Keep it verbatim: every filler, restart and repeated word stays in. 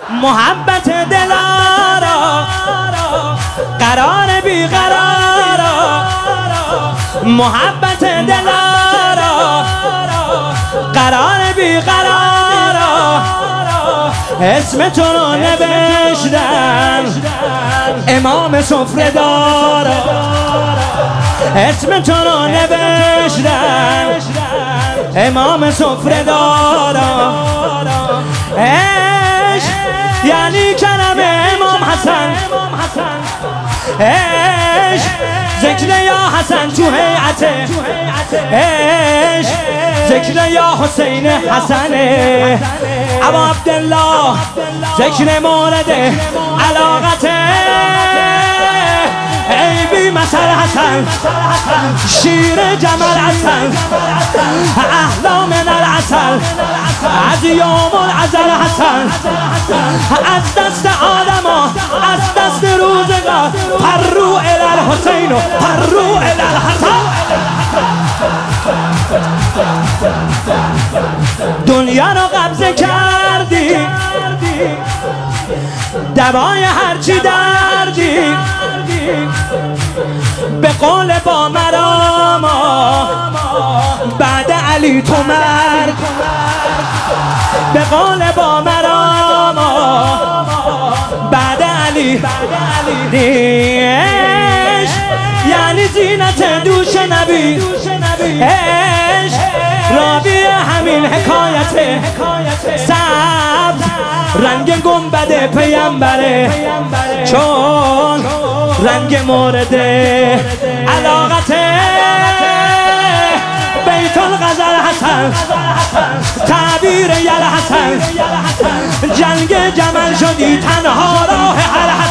محبت دلارا قرار بیقرارا، محبت دلارا قرار بیقرارا، اسم تو رو نوشتم امام سفره دارا، اسم تو رو نوشتم امام سفره دارا. عشق یعنی کلم امام حسن، عشق ذکر یا حسن تو هیئته، عشق ذکر یا حسین حسنه، ابا عبدالله ذکر مورد علاقته، ای بی مثل حسن شیر جمل حسن احلا من العسل، از یوم الازل حسن، از دست آدما از دست روزگار، پرو الی الحسین و پرو الی الحسن. دنیا رو قبضه کردی دوای هرچی دردی، به قول با مراما بعد علی تو مرد، به قول با مراما بعد علی عشق یعنی زینت دوش نبی، عشق راوی همین حکایت سبز رنگ گنبد پیمبره، چون رنگ مورد علاقته، بیت الغزل حسن تعبیر یل حسن، جنگ جمل شدی تنها راه حل